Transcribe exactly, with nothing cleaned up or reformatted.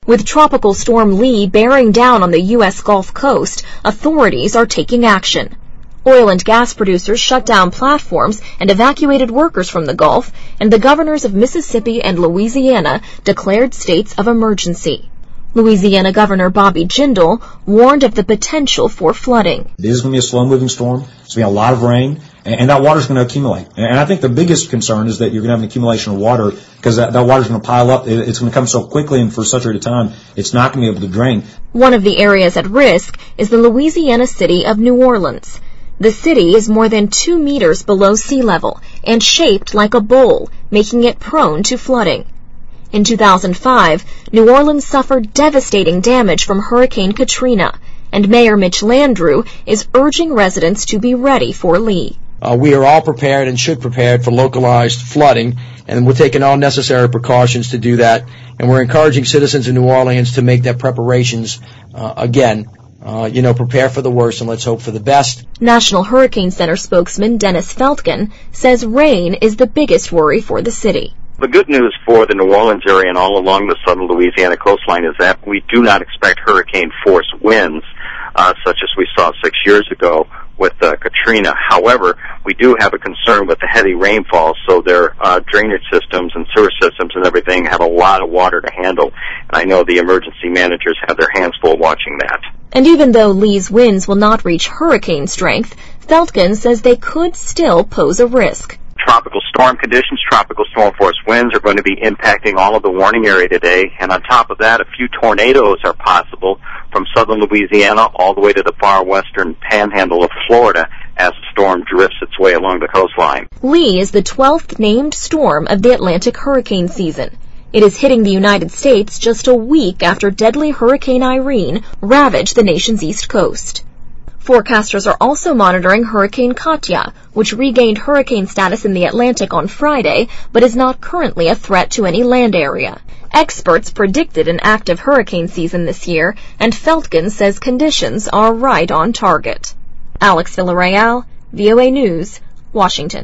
With Tropical Storm Lee bearing down on the U S Gulf Coast, authorities are taking action. Oil and gas producers shut down platforms and evacuated workers from the Gulf, and the governors of Mississippi and Louisiana declared states of emergency. Louisiana Governor Bobby Jindal warned of the potential for flooding. It is going to be a slow-moving storm. It's going to be a lot of rain, and that water is going to accumulate. And I think the biggest concern is that you're going to have an accumulation of water because that, that water is going to pile up. It's going to come so quickly and for such a rate of time, it's not going to be able to drain. One of the areas at risk is the Louisiana city of New Orleans. The city is more than two meters below sea level and shaped like a bowl, making it prone to flooding. In two thousand five, New Orleans suffered devastating damage from Hurricane Katrina, and Mayor Mitch Landrieu is urging residents to be ready for Lee. Uh, we are all prepared and should prepare for localized flooding, and we're taking all necessary precautions to do that, and we're encouraging citizens in New Orleans to make their preparations uh, again. Uh, you know, prepare for the worst and let's hope for the best. National Hurricane Center spokesman Dennis Feltgen says rain is the biggest worry for the city. The good news for the New Orleans area and all along the southern Louisiana coastline is that we do not expect hurricane-force winds, uh, such as we saw six years ago with uh, Katrina. However, we do have a concern with the heavy rainfall, so their uh, drainage systems and sewer systems and everything have a lot of water to handle. And I know the emergency managers have their hands full watching that. And even though Lee's winds will not reach hurricane strength, Feltgen says they could still pose a risk. Tropical storm conditions, tropical storm force winds are going to be impacting all of the warning area today. And on top of that, a few tornadoes are possible from southern Louisiana all the way to the far western panhandle of Florida as the storm drifts its way along the coastline. Lee is the twelfth named storm of the Atlantic hurricane season. It is hitting the United States just a week after deadly Hurricane Irene ravaged the nation's east coast. Forecasters are also monitoring Hurricane Katia, which regained hurricane status in the Atlantic on Friday, but is not currently a threat to any land area. Experts predicted an active hurricane season this year, and Feltgen says conditions are right on target. Alex Villarreal, V O A News, Washington.